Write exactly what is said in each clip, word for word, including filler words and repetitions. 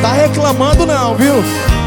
tá reclamando não, viu?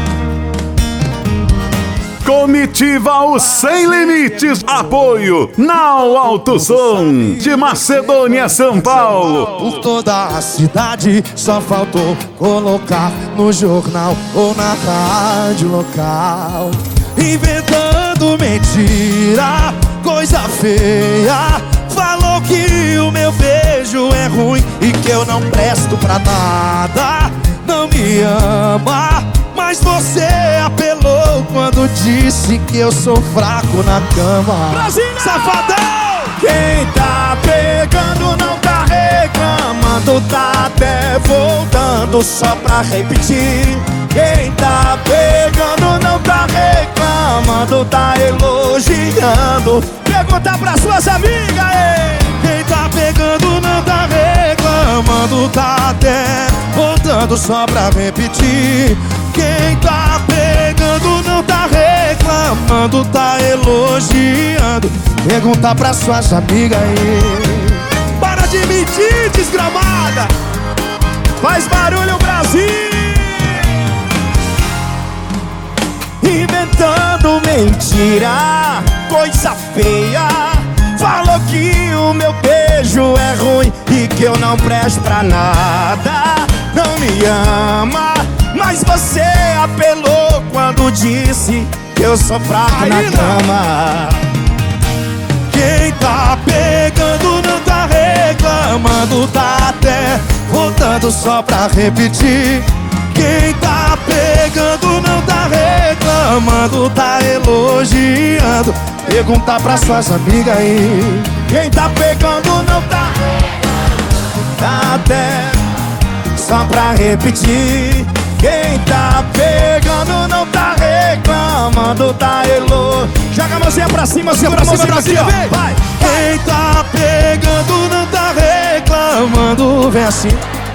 Comitiva o Sem Limites. Apoio Nau Alto Som de Macedônia, São Paulo. Por toda a cidade só faltou colocar no jornal ou na rádio local. Inventando mentira, coisa feia. Falou que o meu beijo é ruim e que eu não presto pra nada. Não me ama, mas você apelou quando disse que eu sou fraco na cama. Brasília! Safadão! Quem tá pegando não tá reclamando, tá até voltando só pra repetir. Quem tá pegando não tá reclamando, tá elogiando. Pergunta pra suas amigas, ei! Quem tá pegando não tá reclamando, tá até voltando só pra repetir. Quem tá pegando não tá reclamando, tá elogiando. Pergunta pra suas amigas aí. Para de mentir, desgramada! Faz barulho, Brasil! Inventando mentira, coisa feia. Falou que o meu beijo é ruim e que eu não presto pra nada. Não me ama, mas você apelou quando disse que eu sou fraco na cama. Quem tá pegando não tá reclamando, tá até voltando só pra repetir. Quem tá pegando não tá reclamando, tá elogiando. Pergunta pra suas amigas aí. Quem tá pegando não tá reclamando, tá até só pra repetir. Quem tá pegando não tá reclamando, tá elogiando. Joga a mãozinha pra cima, segura a mãozinha pra cima, vem! Vai! Quem tá pegando não tá reclamando, vem assim.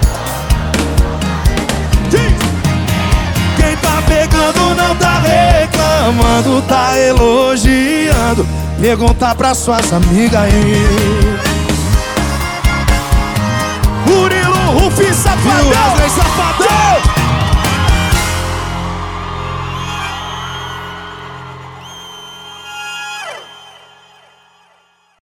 Quem tá pegando não tá reclamando, tá elogiando. Pergunta pra suas amigas aí. Murilo, Rufi, Safadão! Wesley, Safadão!